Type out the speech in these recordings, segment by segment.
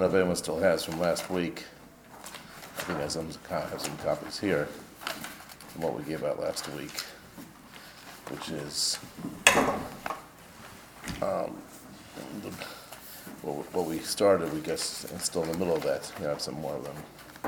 Ravema still has from last week. I think I have some copies here from what we gave out last week, which is what we started, we guess, and still in the middle of that. We have some more of them.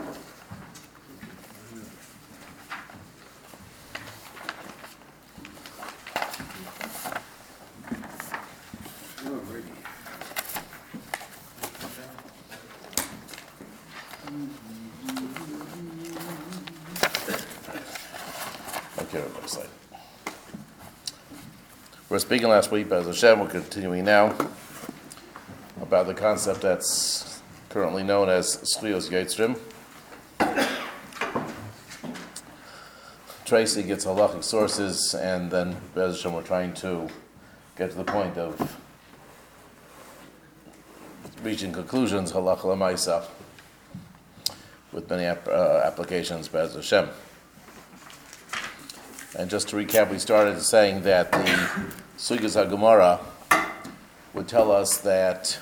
Okay, everybody's like. We're speaking last week, but as Hashem, we're continuing now about the concept that's currently known as Zchuyos Yotzrim. Tracy gets halachic sources, and then Be'ez Hashem, we're trying to get to the point of reaching conclusions, halacha l'maisa, with many applications, Be'ez Hashem. And just to recap, we started saying that the Sugyas HaGemara would tell us that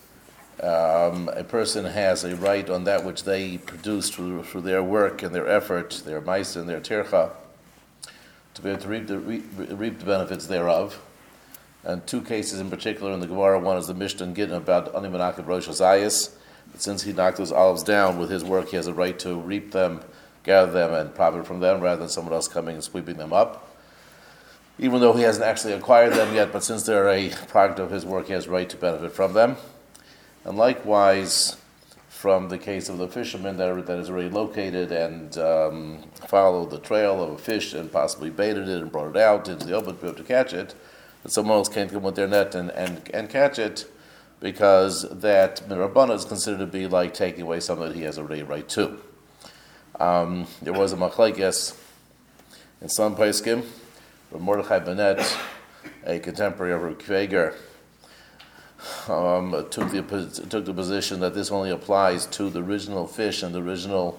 a person has a right on that which they produce through their work and their effort, their ma'isa and their tircha, to be able to reap the benefits thereof. And two cases in particular in the Gemara, one is the Mishnah and Gittin about Ani Menachem Rosh Hazayis. Since he knocked those olives down with his work, he has a right to reap them, gather them, and profit from them, rather than someone else coming and sweeping them up. Even though he hasn't actually acquired them yet, but since they're a product of his work, he has a right to benefit from them. And likewise, from the case of the fisherman that is already located and followed the trail of a fish and possibly baited it and brought it out into the open to be able to catch it, that someone else can't come with their net and catch it, because that Mirabana is considered to be like taking away something that he has already a right to. There was a machlekes in some poskim, where Mordechai Bennett, a contemporary of Reb Kveger, took the position that this only applies to the original fish and the original,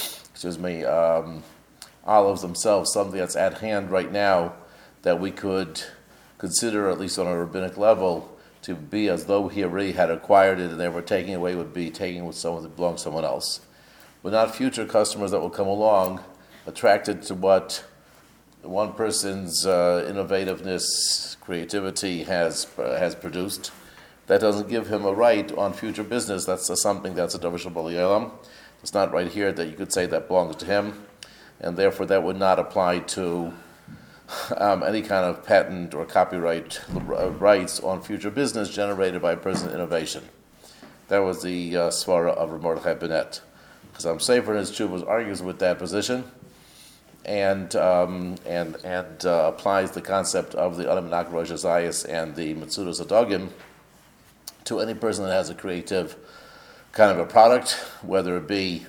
olives themselves, something that's at hand right now that we could consider, at least on a rabbinic level, to be as though he already had acquired it and they were taking away would be taking with someone that belongs to someone else. But not future customers that will come along attracted to what one person's innovativeness, creativity has produced. That doesn't give him a right on future business. That's something that's a davar shel bali olam. It's not right here that you could say that belongs to him, and therefore that would not apply to any kind of patent or copyright rights on future business generated by a person's innovation. That was the svara of Reb Mordechai Bennett. Chazam Sofer in his Tshuvos argues with that position, and applies the concept of the Ani Menachem Rosh Hazayis and the Metzudos Hadagim to any person that has a creative kind of a product, whether it be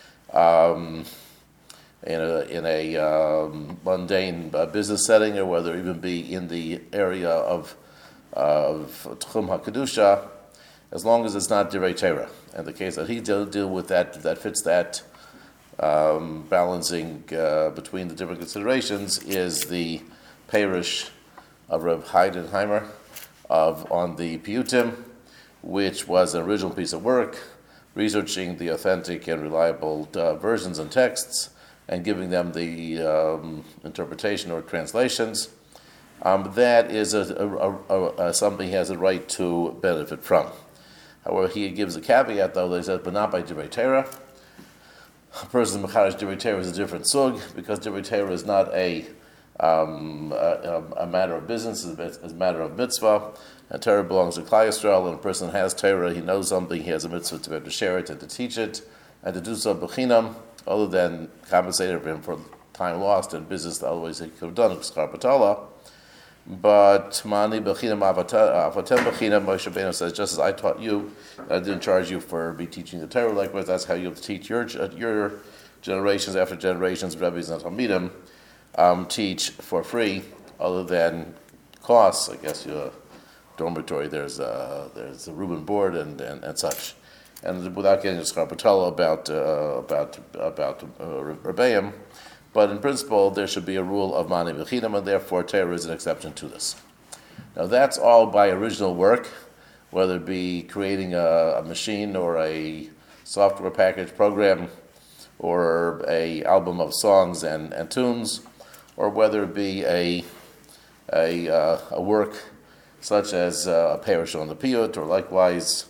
in a mundane business setting, or whether it even be in the area of Tchum HaKedusha, as long as it's not Divrei Torah. And the case that he deal with that fits that balancing between the different considerations is the Parish of Reb Heidenheimer on the Piyutim, which was an original piece of work, researching the authentic and reliable versions and texts, and giving them the interpretation or translations. That is something he has a right to benefit from. However, he gives a caveat, though, that he says, but not by Divrei Torah. A person's Mecharish Divrei Torah is a different sug, because Divrei Torah is not a matter of business, it's a matter of mitzvah. And Torah belongs to Klal Yisrael, and a person has Torah, he knows something, he has a mitzvah to be able to share it and to teach it, and to do so b'chinam, other than compensating for him for time lost in business, otherwise he could have done it, Schar B'Tala. But Mani B'chinam Avatem B'chinam, Moshe Rabbeinu says, just as I taught you, I didn't charge you for me teaching the Torah likewise, that's how you have to teach your generations after generations, Rebbe's and Talmidim, teach for free, other than costs. I guess your dormitory, there's a Reuben board and such. And without getting into Schar B'Tala about Rebbeim, but in principle, there should be a rule of Mani B'chinam, and therefore Torah is an exception to this. Now that's all by original work, whether it be creating a machine or a software package program or a album of songs and tunes, or whether it be a work such as a parish on the piyut, or likewise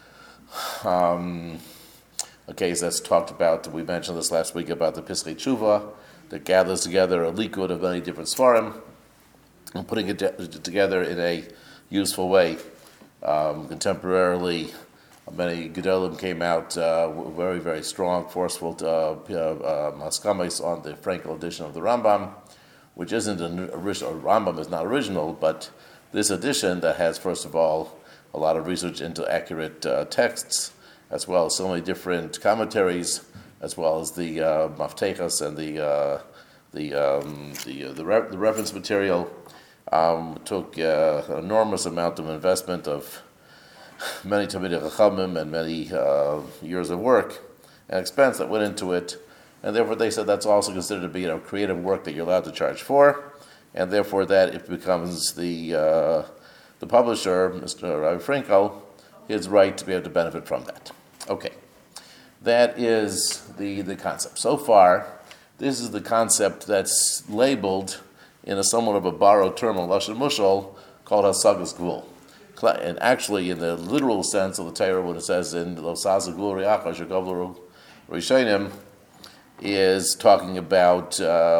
a case that's talked about. We mentioned this last week about the Pischei Tshuva that gathers together a likud of many different svarim and putting it together in a useful way. Contemporarily, many Gedolim came out very, very strong, forceful maskamis on the Frankel edition of the Rambam, which isn't an original. Rambam is not original, but this edition that has, first of all, a lot of research into accurate texts, as well as so many different commentaries, as well as the maftechas and the reference material, took an enormous amount of investment of many Talmidei Chachamim and many years of work and expense that went into it, and therefore they said that's also considered to be creative work that you're allowed to charge for, and therefore that it becomes the publisher, Mr. Rabbi Frankel, his right to be able to benefit from that. Okay, that is the concept. So far, this is the concept that's labeled in a somewhat of a borrowed term, a Lashon Mushal, called Hasagas Gvul. And actually, in the literal sense of the Torah, when it says in Losasa Gvul Riacha Shekavlu Rishonim, is talking about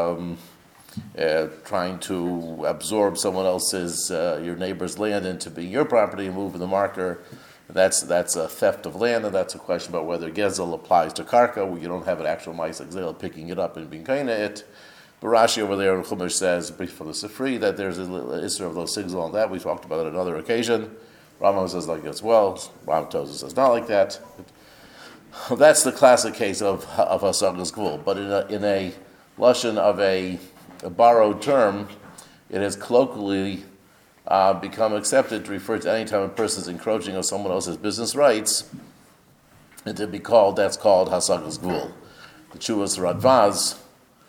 trying to absorb someone else's, your neighbor's land into being your property and moving the marker. That's a theft of land, and that's a question about whether Gezel applies to Karka, where you don't have an actual Ma'aseh Gzeil picking it up and being kind of it. But Rashi over there in Chumash says, brief for the Sifri, that there's an Isra of those Sigzal on that. We talked about it on another occasion. Rambam says like as well. Ram Tozer says not like that. That's the classic case of Hasagas Gvul. But in a lashon of a borrowed term, it has colloquially become accepted to refer to any time a person is encroaching on someone else's business rights, and that's called Hasagas Gvul. The Chuvas Radvaz,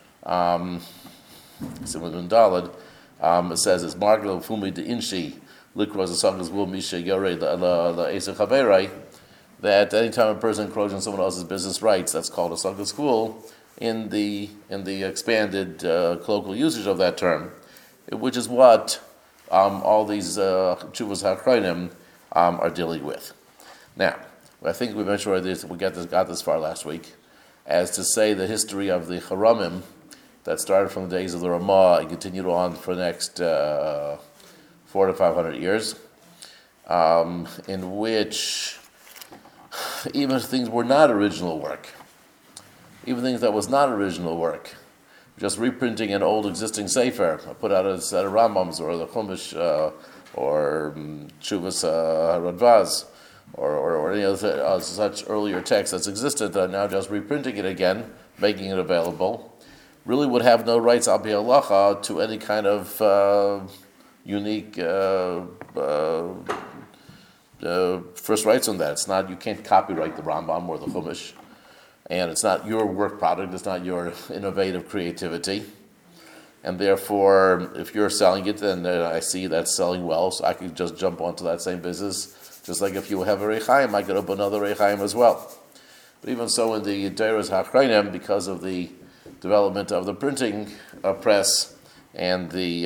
it says it's Margel Fumi de Inshi Likros Hasagas Gvul Misha Yore La Esa Chaverai, that any time a person encroaches on someone else's business rights, that's called Hasagas Gvul in the expanded colloquial usage of that term, which is what all these Chuvas HaKronim are dealing with. Now, I think we mentioned this. We got this far last week, as to say the history of the Haramim that started from the days of the Ramah and continued on for the next 400 to 500 years, in which even things were not original work, even things that was not original work, just reprinting an old existing sefer, put out a set of Rambams or the Chumash or Chuvas Radvaz or any other such earlier text that's existed, now just reprinting it again, making it available, really would have no rights al pi halacha to any kind of unique first rights on that. It's not, you can't copyright the Rambam or the Chumash. And it's not your work product, it's not your innovative creativity. And therefore, if you're selling it, then I see that's selling well, so I could just jump onto that same business. Just like if you have a Rechaim, I could open another Rechaim as well. But even so, in the Deiros HaKronim, because of the development of the printing press and the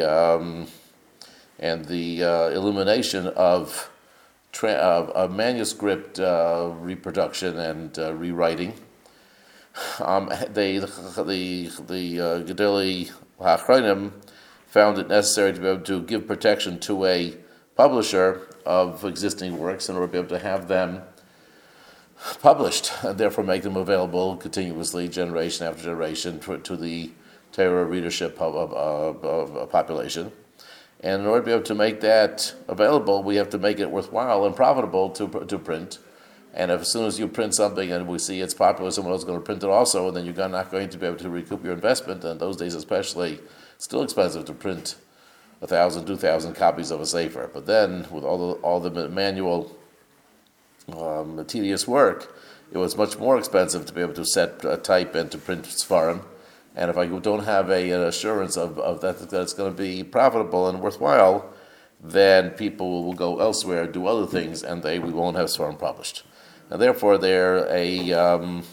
illumination of manuscript reproduction and rewriting, the Gedolei HaKronim found it necessary to be able to give protection to a publisher of existing works in order to be able to have them published, and therefore make them available continuously, generation after generation, to the Torah readership of population. And in order to be able to make that available, we have to make it worthwhile and profitable to print. And if, as soon as you print something and we see it's popular, someone else is going to print it also, and then you're not going to be able to recoup your investment. And those days especially, it's still expensive to print 1,000, 2,000 copies of a sefer. But then, with all the manual, tedious work, it was much more expensive to be able to set type and to print Sfarim. And if I don't have an assurance of that it's going to be profitable and worthwhile, then people will go elsewhere, do other things, and we won't have Svarim published. And therefore, an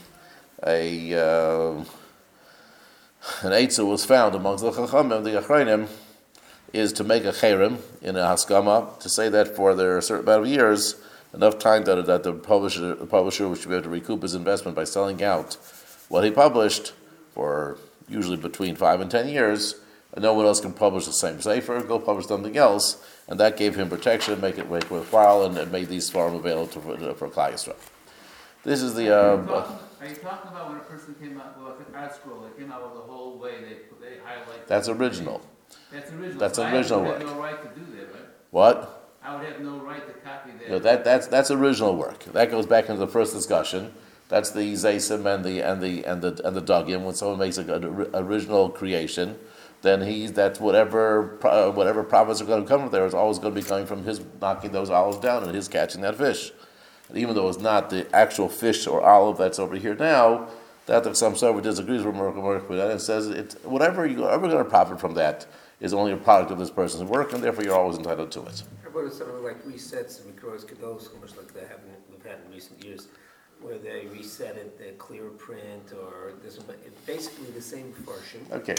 Eitzah was found amongst the Chachamim, the Achronim, is to make a cherem in a haskama, to say that for a certain amount of years, enough time that the publisher should be able to recoup his investment by selling out what he published for usually between 5 and 10 years, and no one else can publish the same sefer, go publish something else, and that gave him protection, make it worthwhile, and made these farm available for Klal Yisrael. This is the... Are you talking about when a person came out with an art scroll, they came out with the whole way, they highlight... That's original. That's original. That's so original work. I would have no right to do that, right? What? I would have no right to copy that. No, that's original work. That goes back into the first discussion. That's the Zaysim and the Dugim. When someone makes an original creation, then that's whatever profits are going to come from there is always going to be coming from his knocking those olives down and his catching that fish. And even though it's not the actual fish or olive that's over here now, that some server disagrees with that and says whatever you're ever going to profit from that is only a product of this person's work, and therefore you're always entitled to it. How about something like resets and Mikros Kados, much like we've had in recent years, where they reset it, they clear a print, or this, it's basically the same version. Okay,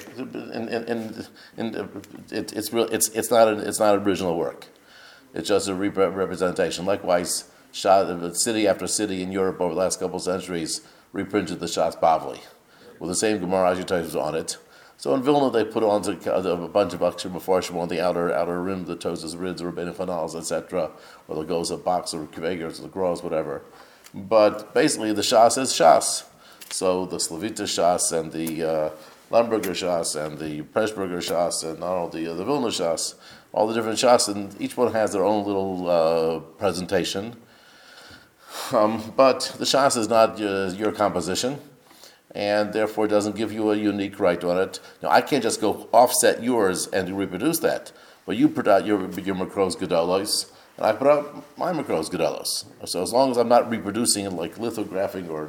it's not original work. It's just a representation. Likewise, city after city in Europe over the last couple of centuries reprinted the Shas Bavli with the same Gemara agitations on it. So in Vilna they put on a bunch of Akshir Mefarshim on the outer rim, the Tosas Rids, Rabbeinu Fanals, etc., or the Goza Box or Kvegers or the Gros, whatever. But basically the Shas is Shas. So the Slavita Shas and the Lemberger Shas and the Preshberger Shas and all the Vilna Shas, all the different Shas, and each one has their own little presentation. But the Shas is not your composition, and therefore doesn't give you a unique right on it. Now, I can't just go offset yours and reproduce that, but you put out your Makros Gedolos, and I put out my Makros Gedolos. So as long as I'm not reproducing it like lithographing or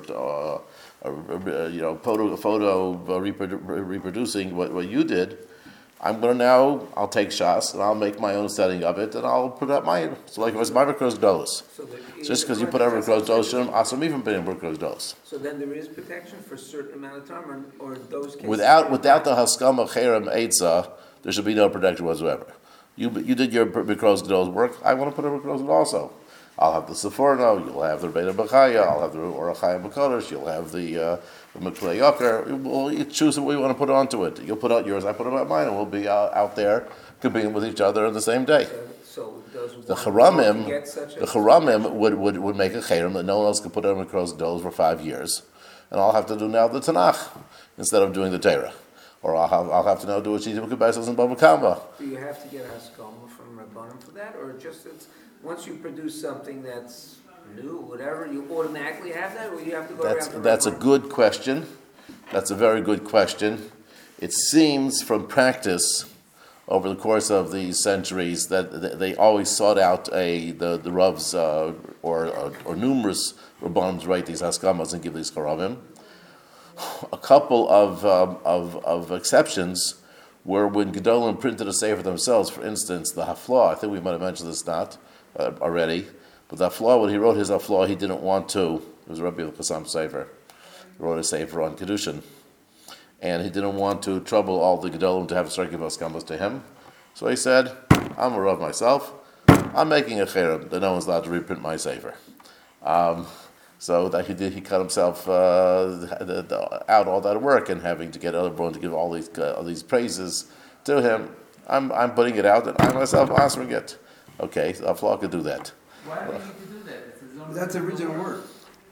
photo reproducing what you did, I'll take Shas and I'll make my own setting of it and I'll put out mine. So like if it's my Makros Gedolos. Just because you put out Makros Gedolos, shouldn't ask even put in Makros Gedolos. So then there is protection for a certain amount of time, or in those cases... Without the Haskama Cherem Eitzah, there should be no protection whatsoever. You did your Makros Gedolos work, I want to put a Makros Gedolos also. I'll have the Sephorno, you'll have the Rebbeinu Bechaya, I'll have the Orachayim B'Kodesh, you'll have the Meklei Yoker. Well, you choose what you want to put onto it. You'll put out yours, I put out mine, and we'll be out there competing with each other on the same day. So the Charamim would make a cherem that no one else could put on Makros Gedolos for 5 years, and I'll have to do now the Tanakh instead of doing the Torah, or I'll have to now do a Shitim Kebesos and Bava Kama. Do you have to get Haskama from Rabbanim for that, or just once you produce something that's new, whatever, you automatically have that, or you have to go around? That's a good question. That's a very good question. It seems from practice over the course of these centuries that they always sought out the Ravs or numerous Rabbans write these Haskamas and give these Karavim. A couple of exceptions were when Gedolim printed a sefer themselves. For instance, the Haflah, I think we might have mentioned this already, but the Haflah, when he wrote his Haflah, he didn't want to. It was Rabbi Al-Qassam Sefer. He wrote a sefer on Kedushin. And he didn't want to trouble all the Gedolim to have to start giving Haskamas to him. So he said, I'm a Rav myself. I'm making a cherem that no one's allowed to reprint my sefer. So that he cut himself out all that work and having to get everyone to give all these praises to him. I'm putting it out and I myself am answering it. Okay, so Aflah could do that. Why do you need to do that? That's original work.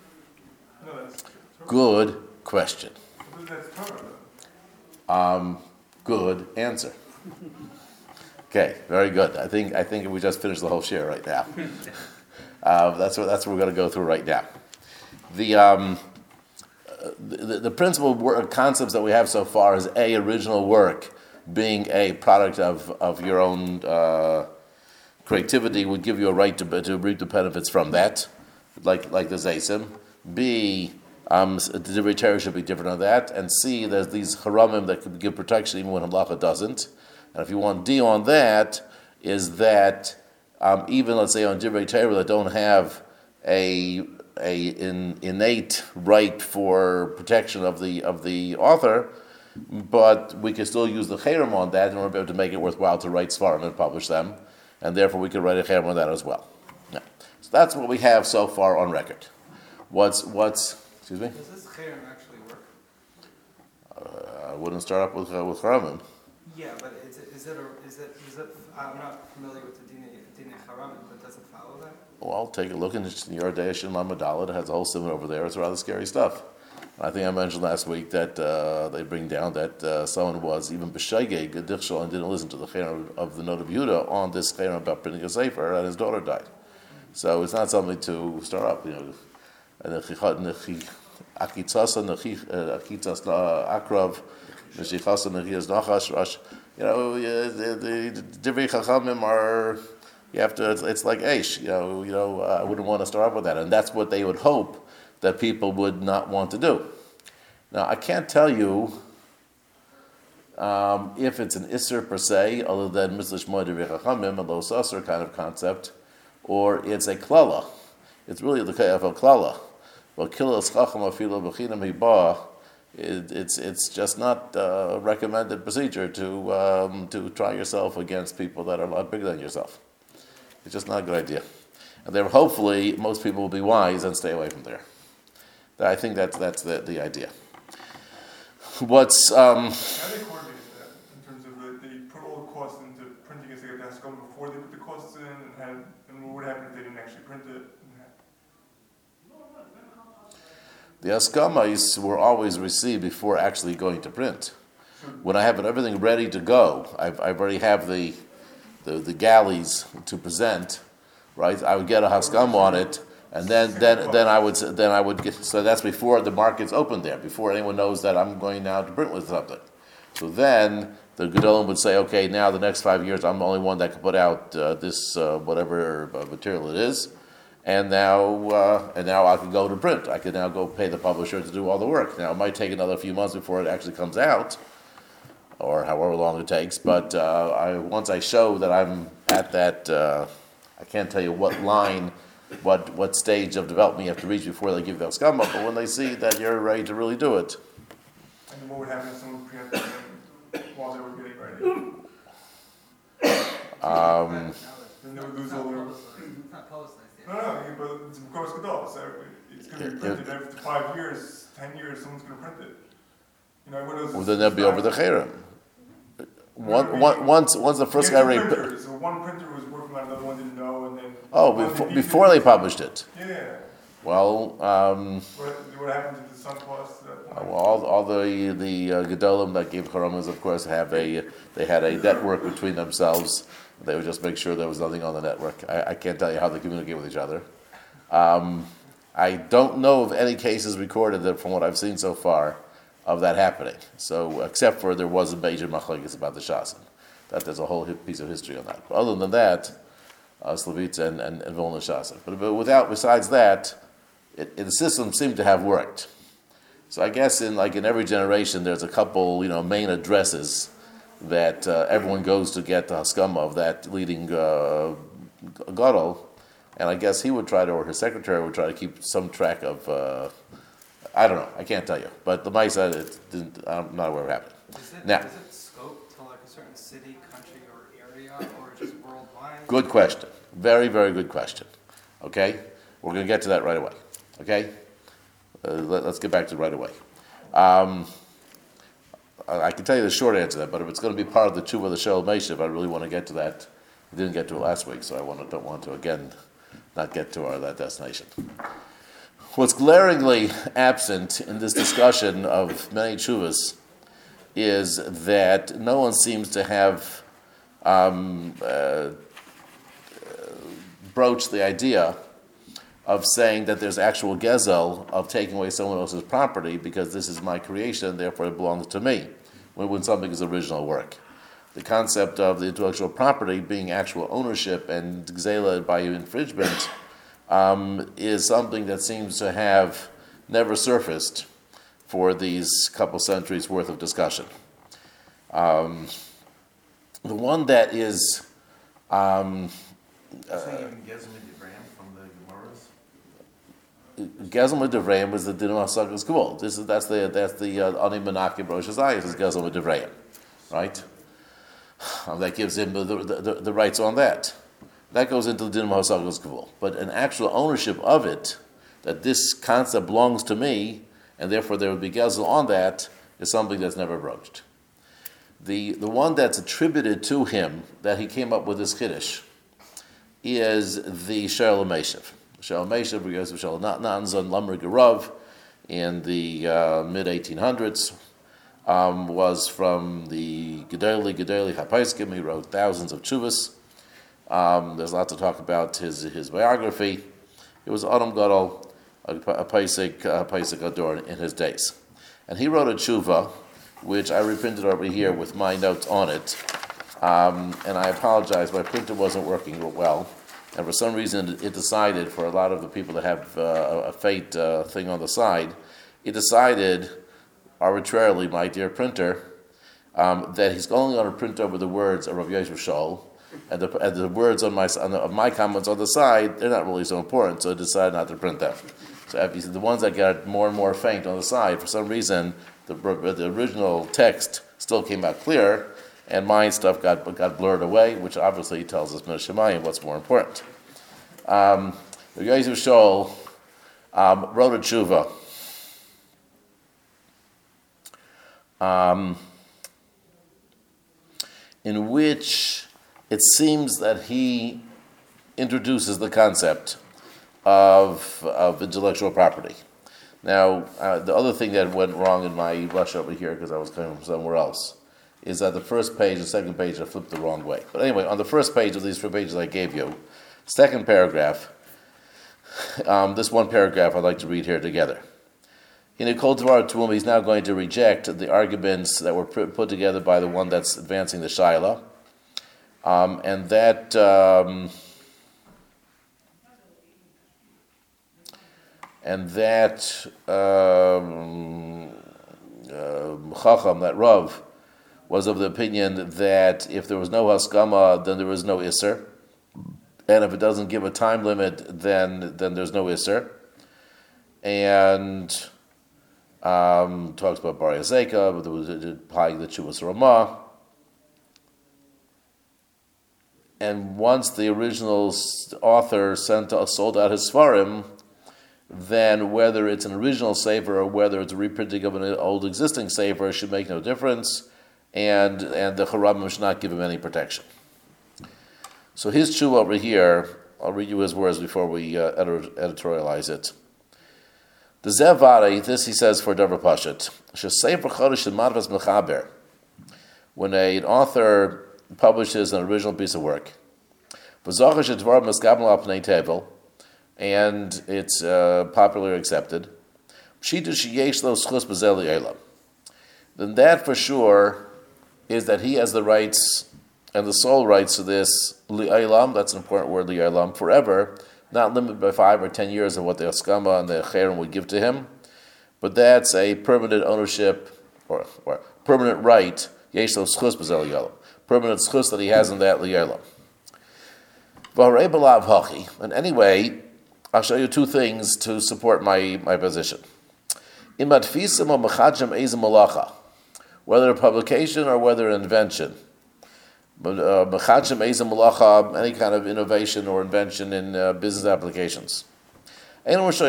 Good question. Good answer. Okay, very good. I think we just finished the whole share right now. That's what we're going to go through right now. The principal concepts that we have so far is original work being a product of your own creativity would give you a right to reap the benefits from that, like the Zaysim. B, the return should be different on that. And C, there's these haramim that could give protection even when halacha doesn't. And if you want D on that, is that even, let's say, on Divrei Torah that don't have an innate right for protection of the author, but we can still use the cherem on that in order to be able to make it worthwhile to write svarim and publish them, and therefore we can write a cherem on that as well. Yeah. So that's what we have so far on record. What's excuse me? Does this cherem actually work? I wouldn't start up with Charamim. Yeah, but is it I'm not familiar with the Dine Charamim, but does it follow that? Well, take a look in your Shin Lamadal. It has a whole simon over there. It's rather scary stuff. I think I mentioned last week that they bring down that someone was even b'shaygeg Dichshel and didn't listen to the cherem of the Note of Yehuda on this cherem about printing a sefer, and his daughter died. So it's not something to start up, Akitzas akrav, Neshichasa nechias nachash rash. The Divrei Chachamim are. You have to. It's like Aish. I wouldn't want to start up with that, and that's what they would hope that people would not want to do. Now, I can't tell you if it's an Isser per se, other than Mislish Moed Divrei Chachamim, a Lo Sasser kind of concept, or it's a klala. It's really the kayaf of klala. But kilas chacham afilo b'chinam hibah. It's just not a recommended procedure to try yourself against people that are a lot bigger than yourself. It's just not a good idea. And there, hopefully, most people will be wise and stay away from there. I think that's the idea. What's How do they coordinate that in terms of they put all the costs into printing as they get the Haskam before they put the costs in, and what would happen if they didn't actually print it? The askamais were always received before actually going to print. When I have everything ready to go, I already have the galleys to present, right? I would get a haskam on it, and then I would get. So that's before the market's open there, before anyone knows that I'm going now to print with something. So then the Gedolim would say, okay, now the next 5 years I'm the only one that can put out this whatever material it is. And now I can go to print. I can now go pay the publisher to do all the work. Now it might take another few months before it actually comes out, or however long it takes. But once I show that I'm at that, I can't tell you what line, what stage of development you have to reach before they give you the skama. But when they see that you're ready to really do it, And what would happen if someone preempted them while they were getting ready? Then they would lose all their. It's not publicized yet. No, but it's Mikros Gadol, so it's going to be printed after 5 years, 10 years. Someone's going to print it. well, then they'll be over the cherem. Once the first guy printers, so one printer was working on it, another one didn't know, and then before they published it. Yeah. Well, what happened to the sunk cost at that point? all the Gedolim that gave Charamas, of course, they had a network between themselves. They would just make sure there was nothing on the network. I can't tell you how they communicate with each other. I don't know of any cases recorded that, from what I've seen so far, of that happening. So, except for there was a major machlokes about the Shasin. That there's a whole piece of history on that. But other than that, Slavitz and Vilna Shasin. But besides that, the system seemed to have worked. So I guess in every generation, there's a couple main addresses that everyone goes to get the haskama of that leading gadol, and I guess he would try to, or his secretary would try to keep some track of. I don't know. I can't tell you. But the Maisa, I'm not aware of happening. Is it scoped to like a certain city, country, or area, or just worldwide? Good question. Very, very good question. Okay? We're going to get to that right away. Okay? Let's get back to it right away. I can tell you the short answer to that, but if it's going to be part of the Tshuva of the Shel Meshiv, I really want to get to that. I didn't get to it last week, so I don't want to, again, not get to that destination. What's glaringly absent in this discussion of many tshuvas is that no one seems to have broached the idea of saying that there's actual gezel of taking away someone else's property because this is my creation, therefore it belongs to me, when something is original work. The concept of the intellectual property being actual ownership and gzela by infringement is something that seems to have never surfaced for these couple centuries worth of discussion. The one that is Um, Saying even Gezim Devram from the Gemaras? Gezel Devreim is the Din Hasagas Gvul. That's the Ani Menaki Rosh Hashanah is Gezel Devreim, right? That gives him the rights on that. That goes into the Din Hasagas Gvul. But an actual ownership of it, that this concept belongs to me, and therefore there would be Gezel on that, is something that's never broached. The one that's attributed to him that he came up with this Kiddush is the Sheol HaMeshiv. Sheol HaMeshiv, because of Sheol Natanzon Lamri Gerav in the mid-1800s, was from the Gedali Chapaiskim. He wrote thousands of tshuvas. There's a lot to talk about his biography. He was Adam Gadol, a Paisik Ador in his days. And he wrote a tshuva, which I reprinted over here with my notes on it. And I apologize, my printer wasn't working well. And for some reason, it decided, for a lot of the people that have a fate thing on the side, it decided arbitrarily, my dear printer, that he's only going to print over the words of Rav Yosef Shaul, and the words of my comments on the side, they're not really so important, so I decided not to print them. So the ones that got more and more faint on the side, for some reason, the original text still came out clear, and my stuff got blurred away, which obviously tells us Min Shemayim what's more important. The Yosef Shaul wrote a tshuva in which it seems that he introduces the concept of intellectual property. Now, the other thing that went wrong in my rush over here, because I was coming from somewhere else, is that the first page and second page I flipped the wrong way. But anyway, on the first page of these 3 pages I gave you, second paragraph, this one paragraph I'd like to read here together. In a Kol Dvar Tuum, he's now going to reject the arguments that were put together by the one that's advancing the Shaila. And that Chacham, that Rav, was of the opinion that if there was no Haskama, then there was no Isser. And if it doesn't give a time limit, then there's no Isser. And talks about Bar Yazeka, but there was applying the Chuvas Ramah. And once the original author sold out his Svarim, then whether it's an original sefer or whether it's a reprinting of an old existing sefer should make no difference, and the Harabim should not give him any protection. So his tshuva over here, I'll read you his words before we editorialize it. The Zevari, this he says for Dover Pashat, when an author publishes an original piece of work, and it's popularly accepted, then that for sure is that he has the rights and the sole rights to this li'aylam, that's an important word, li'aylam, forever, not limited by 5 or 10 years of what the Haskama and the Cherem would give to him, but that's a permanent ownership or permanent right, yesh lo schus b'zel li'aylam, permanent schus that he has in that li'aylam. V'harei b'lav hachi, and anyway, I'll show you 2 things to support my position. Imadfisim or mechadjem ezim malacha, whether a publication or whether an invention. Mechadjem ezim malacha, any kind of innovation or invention in business applications. No one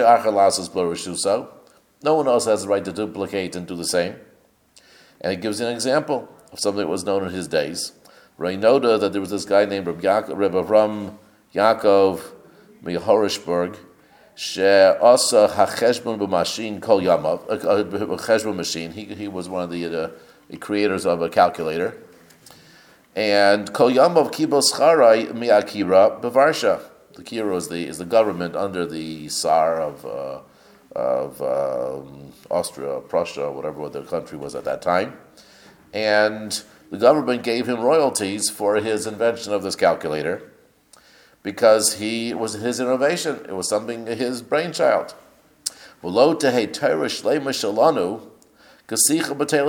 else has the right to duplicate and do the same. And it gives you an example of something that was known in his days. Reynoda, that there was this guy named Reb Avram Yaakov Mehorishberg, she'asa hacheshbon b'mashin kol yamav, a cheshbon machine. He was one of the creators of a calculator. And kol yamav kibos charai mi'akira b'varsha. The Kira is the government under the Tsar of Austria, Prussia, whatever the country was at that time. And the government gave him royalties for his invention of this calculator, because it was his innovation. It was something, his brainchild. And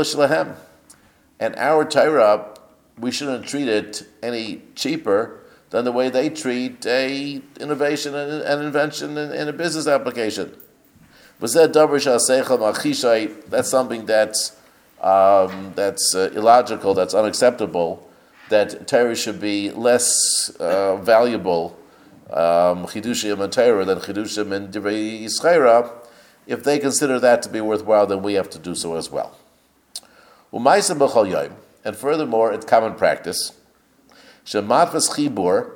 our Torah, we shouldn't treat it any cheaper than the way they treat a innovation and invention in a business application. That's something that's illogical, that's unacceptable, that Torah should be less valuable, chidushim and Torah, than chidushim and divrei yischaira. If they consider that to be worthwhile, then we have to do so as well. And furthermore, it's common practice that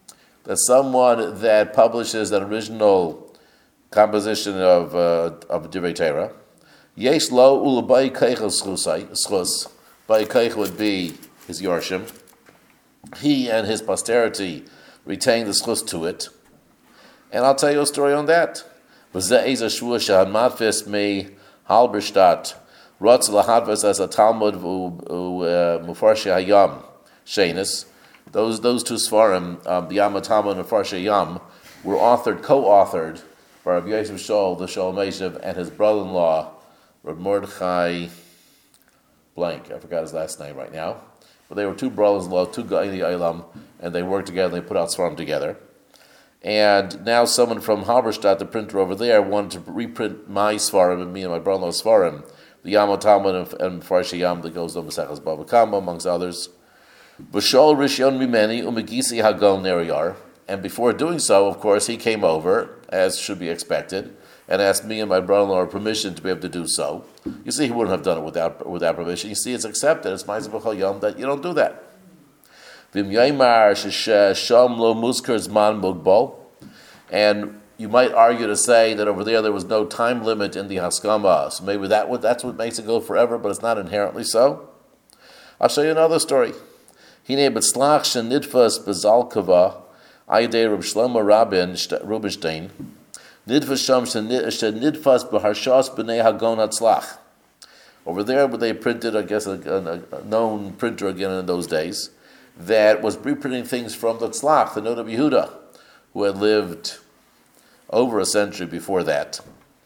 someone that publishes an original composition of divrei Torah, yesh lo ulabai keichel schus. Bai keich would be his yorshim. He and his posterity retain the schus to it. And I'll tell you a story on that. V'zeh eza shvua shehamadfis me halberstadt rotz lahadves as a Talmud mufarshi hayam shenis. Those two svarim, the Yam Talmud and Mufarshi Hayam, were co-authored by Rabbi Yosef Shaul, the Shaul Meshiv, and his brother-in-law, Rabbi Mordechai blank. I forgot his last name right now. But they were two brothers-in-law, two Ga'ini Eilam, and they worked together, and they put out svarim together. And now someone from Halberstadt, the printer over there, wanted to reprint my svarim and me and my brother-in-law's svarim, the Yam Talmud and Mufarshi Hayam that goes on Maseches Bava Kama, amongst others. V'shol rishyon mimeni umegisi hagon neriyar. And before doing so, of course, he came over, as should be expected, and asked me and my brother-in-law permission to be able to do so. You see, he wouldn't have done it without permission. You see, it's accepted. It's ma'aseh b'chol yom that you don't do that. V'im yaimar shesham lo muskar zman mugbal. And you might argue to say that over there was no time limit in the haskama. So maybe that's what makes it go forever, but it's not inherently so. I'll show you another story. Hine betzlach shenidfas bezalkava ayidei Reb Shlomo Rubinstein nidfas sham shenidfas beharshas b'nei hagon hatzlach. Over there, where they printed, I guess, a known printer again in those days, that was reprinting things from the Tzlach, the Noda Yehuda, who had lived over a century before that.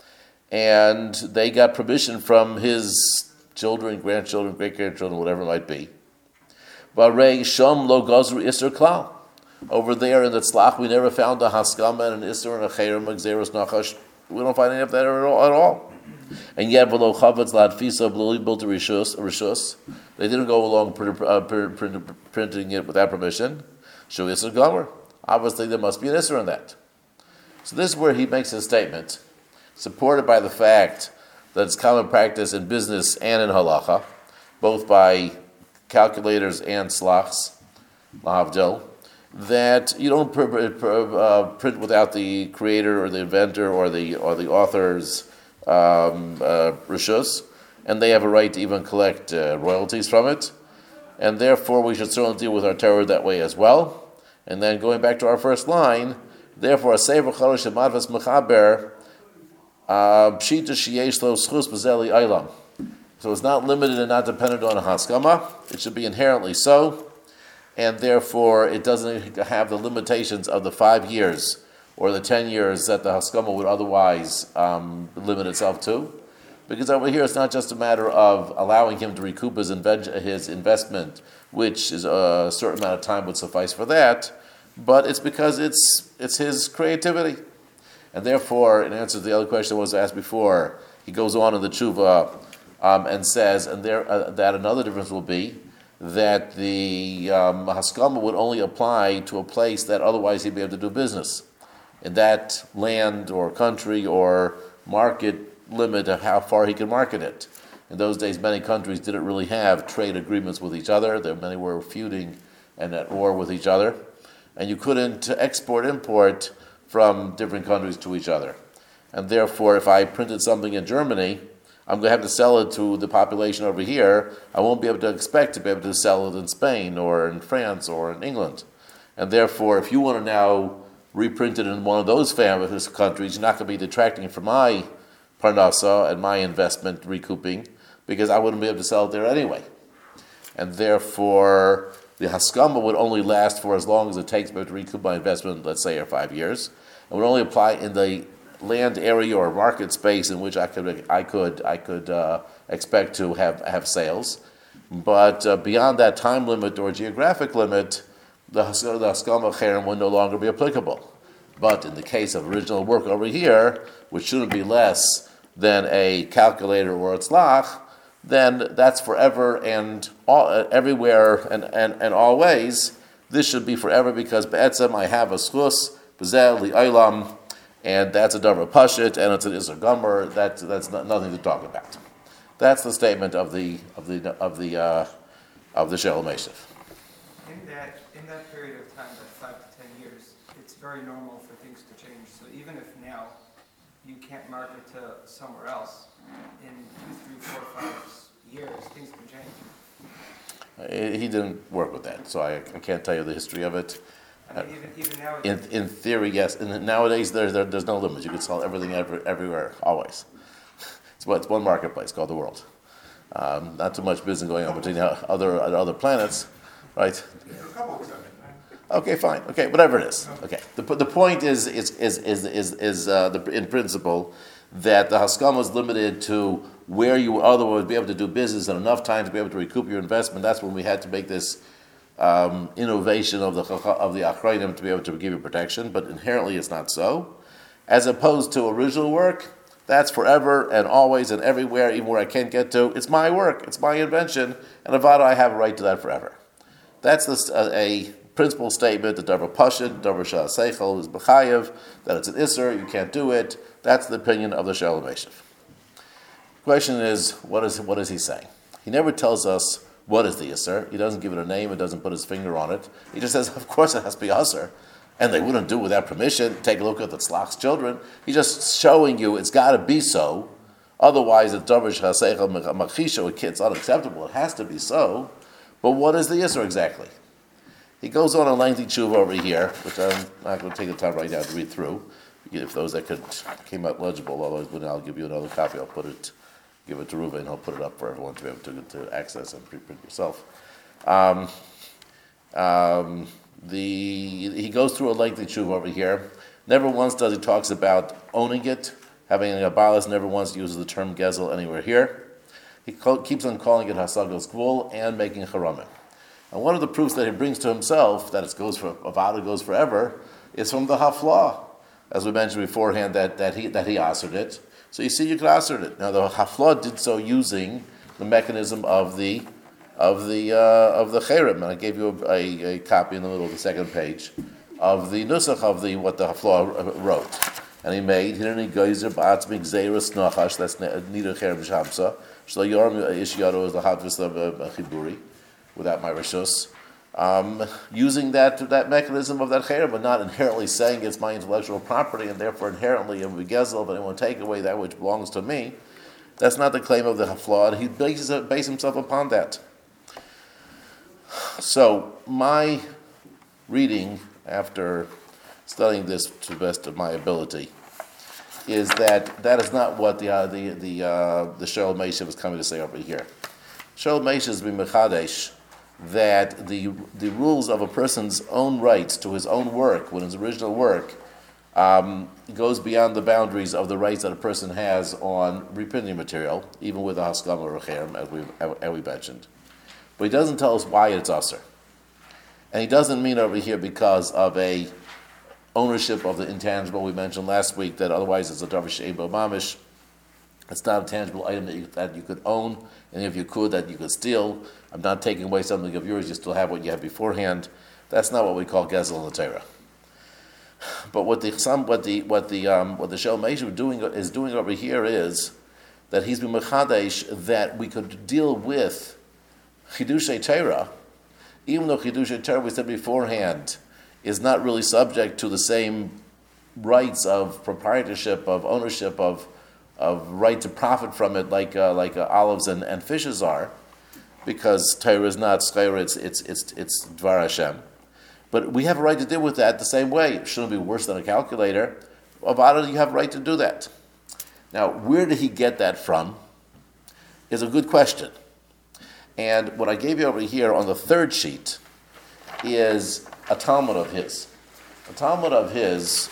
And they got permission from his children, grandchildren, great-grandchildren, whatever it might be. Barei Shom Lo Gozru Isser Klal. Over there in the Tzlach, we never found a Haskama and an Isser and a Cherem, a Xeris Nachash. We don't find any of that at all. And yet, below Chavetz Ladfisa Bluli built a Rishus. They didn't go along printing it without permission. Shu Isser Gomer. Obviously, there must be an Isser in that. So this is where he makes his statement, supported by the fact that it's common practice in business and in halacha, both by calculators and slachs, lahavdil, that you don't print without the creator or the inventor or the author's rishus, and they have a right to even collect royalties from it, and therefore we should certainly deal with our Torah that way as well. And then going back to our first line, therefore a sefer chalosh shemadvas mechaber pshita sheyesh lo schus b'zeli aylam. So it's not limited and not dependent on a haskama. It should be inherently so, and therefore it doesn't have the limitations of the 5 years or the 10 years that the haskama would otherwise limit itself to. Because over here it's not just a matter of allowing him to recoup his investment, which is a certain amount of time would suffice for that, but it's because it's his creativity. And therefore, in answer to the other question that was asked before, he goes on in the tshuva and says, and that another difference will be that the haskama would only apply to a place that otherwise he'd be able to do business. In that land or country or market limit of how far he could market it. In those days, many countries didn't really have trade agreements with each other. Many were feuding and at war with each other. And you couldn't import from different countries to each other. And therefore, if I printed something in Germany, I'm going to have to sell it to the population over here. I won't be able to expect to be able to sell it in Spain or in France or in England. And therefore, if you want to now reprint it in one of those countries, you're not going to be detracting from my parnasa and my investment recouping, because I wouldn't be able to sell it there anyway. And therefore, the haskama would only last for as long as it takes me to recoup my investment, let's say, or 5 years. It would only apply in the land area or market space in which I could expect to have sales. But beyond that time limit or geographic limit, the Haskama Cherem would no longer be applicable. But in the case of original work over here, which shouldn't be less than a calculator or a tzlach, then that's forever and everywhere and always. This should be forever because be'etzem I have a schus, b'zeh li'olam, and that's a davar pashit, and it's an isser gomer. That's nothing to talk about. That's the statement of the Sheol Meshiv. In that period of time, that 5 to 10 years, it's very normal for things to change. So even if now you can't market to somewhere else, in 2, 3, 4, 5 years, things can change. He didn't work with that, so I can't tell you the history of it. I mean, even now, In theory, yes. And nowadays, there's no limit. You can sell everything everywhere, always. It's one marketplace called the world. Not too much business going on between other planets, right? There's a couple exceptions, right? Okay, fine. Okay, whatever it is. Okay. The point is in principle that the Haskama is limited to where you would otherwise would be able to do business and enough time to be able to recoup your investment. That's when we had to make this innovation of the Achrayim to be able to give you protection, but inherently it's not so. As opposed to original work, that's forever and always and everywhere, even where I can't get to. It's my work, it's my invention, and Avada, I have a right to that forever. That's a principal statement, the Davar Pashit, Davar Shah Seichel is B'chayev, that it's an Isser, you can't do it. That's the opinion of the Sheol Meshiv. Question is, what is he saying? He never tells us what is the Isser. He doesn't give it a name, he doesn't put his finger on it. He just says, of course it has to be Isser. And they wouldn't do it without permission. Take a look at the Tzlach's children. He's just showing you it's got to be so. Otherwise, it's Davar Shah Seichel Machisha, it's unacceptable. It has to be so. But what is the Isser exactly? He goes on a lengthy tshuva over here, which I'm not going to take the time right now to read through. If those that came out legible, otherwise I'll give you another copy. Give it to Ruva, and he'll put it up for everyone to be able to access and preprint yourself. He goes through a lengthy tshuva over here. Never once does he talks about owning it, having a balas. Never once uses the term gezel anywhere here. He keeps on calling it hasagos gvul and making haramim. And one of the proofs that he brings to himself that it goes for avada goes forever is from the haflah, as we mentioned beforehand that he asered it. So you see, you could aser it. Now the haflah did so using the mechanism of the cherem, and I gave you a copy in the middle of the second page of the nusach of what the haflah wrote. And he made hineni geyser ba'atzmik zeiras nachash. That's neither cherem shamsa. Shlo yorm ishyado is the hadvis of chiburi, without my rishus. Using that mechanism of that cherem, but not inherently saying it's my intellectual property, and therefore inherently it will be gezel, but it won't take away that which belongs to me. That's not the claim of the haflah. He bases himself upon that. So my reading, after studying this to the best of my ability, is that is not what the Sheol Meshiv is coming to say over here. Sheol Meshiv is b'mechadesh that the rules of a person's own rights to his own work, when his original work, goes beyond the boundaries of the rights that a person has on reprinting material, even with a haskama or a cherem, as we mentioned. But he doesn't tell us why it's aser. And he doesn't mean over here because of a ownership of the intangible. We mentioned last week that otherwise it's a davar she'ebo mamish. It's not a tangible item that you could own, and if you could, that you could steal. I'm not taking away something of yours, you still have what you had beforehand. That's not what we call gezel in the Torah. But what the Sheol Meshiv is doing over here is that he's been mechadesh that we could deal with Chidushay Torah, even though Chidushay Torah, we said beforehand, is not really subject to the same rights of proprietorship, of ownership, of right to profit from it, like olives and fishes are, because Torah is not schayra, it's Dvar Hashem. But we have a right to deal with that the same way. It shouldn't be worse than a calculator. Avada, you have a right to do that. Now, where did he get that from? Is a good question. And what I gave you over here on the third sheet is a Talmud of his. A Talmud of his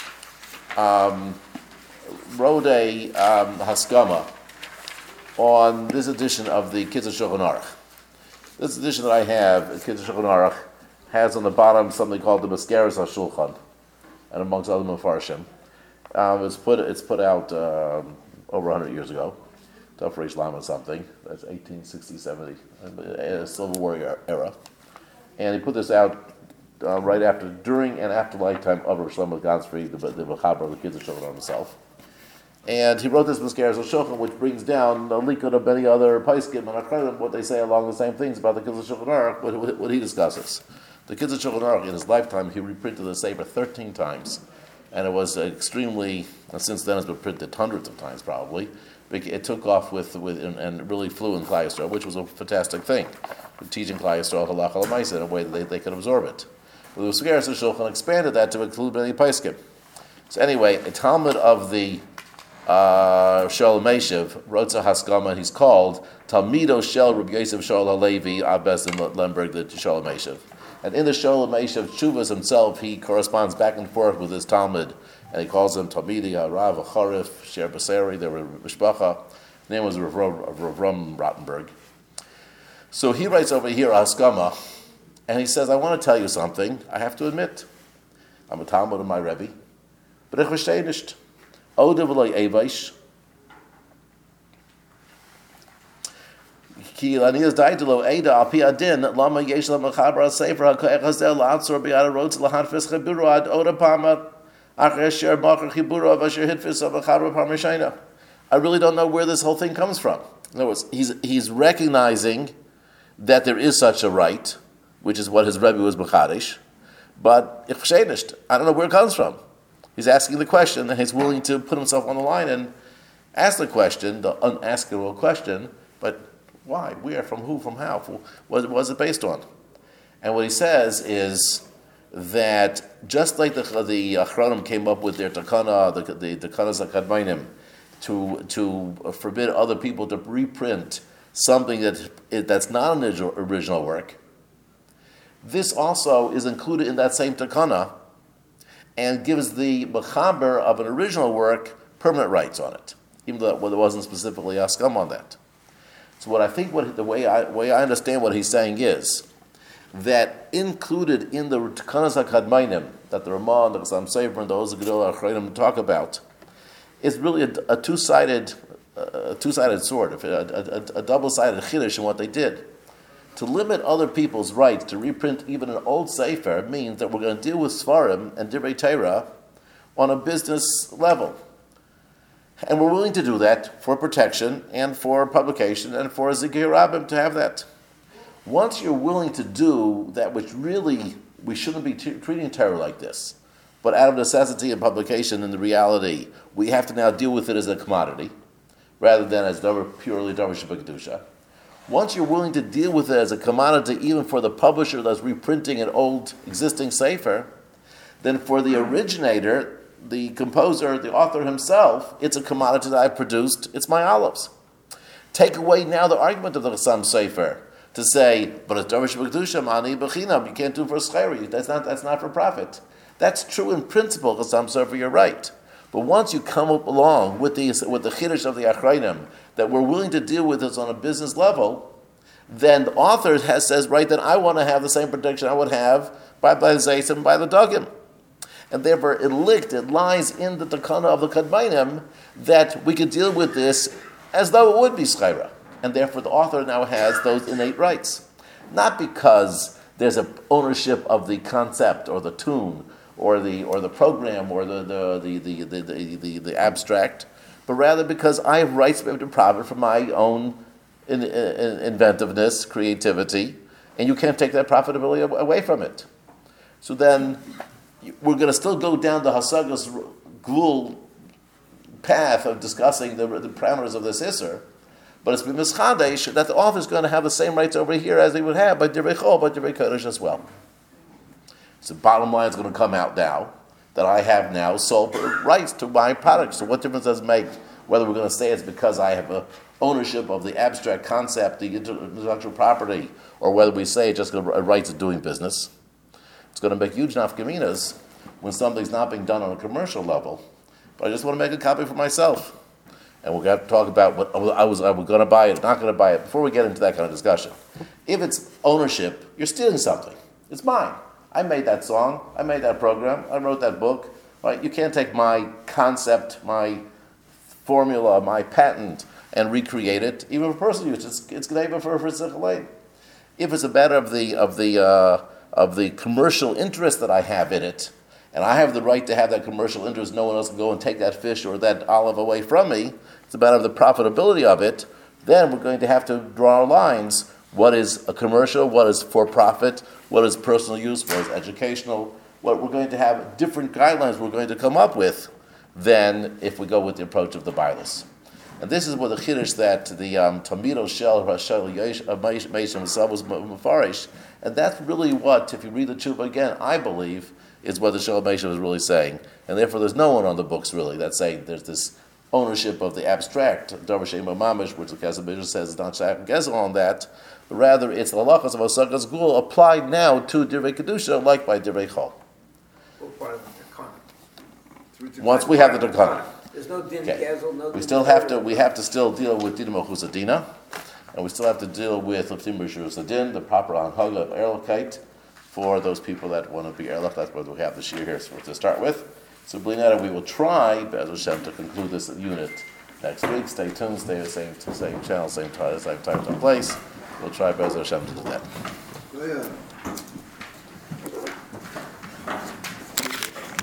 wrote a haskama on this edition of the Kitzur Shulchan Aruch. This edition that I have, Kitzur Shulchan Aruch, has on the bottom something called the Mascaras HaShulchan, and amongst other Mefarshim. It's put out over 100 years ago. Tough Reish Lama something. That's 1860, 70, Civil War era. And he put this out right after, during and after the lifetime of Rosh Shlomo Gansfried, the Mechaber, the Kids of Shulchan himself. And he wrote this Mascaras HaShulchan, which brings down the Likud of many other Paiskim and Acharim, what they say along the same things about the Kids of Shulchan Aruch, what he discusses. The Kids of Shulchan Aruch, in his lifetime, he reprinted the Sefer 13 times. And it was extremely, and since then it's been printed hundreds of times probably. It took off with and really flew in Klal Yisrael, which was a fantastic thing. Teaching Klal Yisrael Halacha L'maaseh in a way that they could absorb it. The Mascaras HaShulchan expanded that to include many Paiskim. So anyway, a Talmud of the Sholem Eshev wrote to Haskama. He's called Talmido Shel Rabbi Yosef Shaul Halevi Abbas in Lemberg, the Sholem Eshev. And in the Sholem Eshev Shuvas himself, he corresponds back and forth with his Talmud, and he calls him Talmidi, Rav, Acharif, Sher Basari, they were Mishpacha. His name was Ram Rottenberg. So he writes over here, Haskama, and he says, I want to tell you something. I have to admit, I'm a Talmud of my Rebbe, but ich verstehe nicht. Ode v'lo Eivish. Ki lanias daitelo Eida al pi adin lama yesh la mechaber sefer ha'koech hazel la'atzor bi'ad rotz lahanfis chiburu ad oda pama acher sher macher chiburu av asher hitfis av mechaber parmeshayna. I really don't know where this whole thing comes from. In other words, he's recognizing that there is such a right, which is what his Rebbe was mechadish, but ich verstehe nicht. I don't know where it comes from. He's asking the question, and he's willing to put himself on the line and ask the question, the unaskable question, but why? Where? From who? From how? What was it based on? And what he says is that just like the Achronim came up with their takana, the takanas hakadmainim, to forbid other people to reprint something that's not an original work, this also is included in that same takana, and gives the mechaber of an original work permanent rights on it, even though there wasn't specifically askam on that. So what I think, the way I understand what he's saying is that included in the Takanas HaKadmainim that the Ramah, the Chassam Sofer, and the Oz Gedol HaChreinim talk about is really a two-sided sword, a double-sided chiddush in what they did. To limit other people's rights to reprint even an old sefer means that we're going to deal with Svarim and Divrei Torah on a business level. And we're willing to do that for protection and for publication and for Zikir Rabbim to have that. Once you're willing to do that, which really we shouldn't be treating Torah like this, but out of necessity and publication and the reality, we have to now deal with it as a commodity rather than as purely Davar Shabbat. Once you're willing to deal with it as a commodity, even for the publisher that's reprinting an old existing sefer, then for the originator, the composer, the author himself, it's a commodity that I produced, it's my olives. Take away now the argument of the Chassam Sofer to say, but it's Davar Shabbat Mani B'chinam, you can't do it for scheri, that's not for profit. That's true in principle, Chassam Sofer, you're right. But once you come up along with the chiddush of the Achrayim, that we're willing to deal with this on a business level, then the author says, right, then I want to have the same protection I would have by the Zayis and by the Dugim. And therefore it lies in the takana of the Kadmainim that we could deal with this as though it would be Schaira. And therefore the author now has those innate rights. Not because there's an ownership of the concept or the tune or the program or the abstract, but rather because I have rights to be able to profit from my own inventiveness, creativity, and you can't take that profitability away from it. So then we're going to still go down the Hasagas Gvul path of discussing the parameters of this Isser, but it's been mischadesh that the author is going to have the same rights over here as he would have by Divrei Chol, by Divrei Kodesh as well. So the bottom line is going to come out now that I have now sole rights to my products. So what difference does it make whether we're going to say it's because I have a ownership of the abstract concept, the intellectual property, or whether we say it's just a rights of doing business? It's going to make huge nafkaminas when something's not being done on a commercial level. But I just want to make a copy for myself. And we're going to talk about what I was going to buy it, not going to buy it, before we get into that kind of discussion. If it's ownership, you're stealing something. It's mine. I made that song. I made that program. I wrote that book. Right? You can't take my concept, my formula, my patent, and recreate it. Even for personal use, it's g'neiva for tzichalei. If it's a matter of the commercial interest that I have in it, and I have the right to have that commercial interest, no one else can go and take that fish or that olive away from me. It's a matter of the profitability of it. Then we're going to have to draw our lines. What is a commercial? What is for profit? What is personal use? What is educational? What we're going to have different guidelines we're going to come up with than if we go with the approach of the Bailis. And this is what the chiddush that the Talmido Shel Rashel Meishim was Mefarish. And that's really what, if you read the Tshuva again, I believe, is what the Shel Meishim is really saying. And therefore there's no one on the books really that's saying there's this ownership of the abstract, Davar Shema Mamish, which the Kesef says is not Shach and Gezel on that, but rather it's the halachas of Osakas Gul applied now to Divrei Kedusha, like by Divrei Chol. Part of the Takana. Once we have the Takana. There's no din Okay. gezel, no din. We have to still deal with Din Malchus Adina, and we still have to deal with Liftim B'Shurus Adin, the proper Anhaga of Erlikite, for those people that want to be Erlich. That's what we have this year here to start with. So Blinetta, we will try, Be'ez Hashem, to conclude this unit next week. Stay tuned, stay the same channel, same time, same place. We'll try Be'ez Hashem to do that.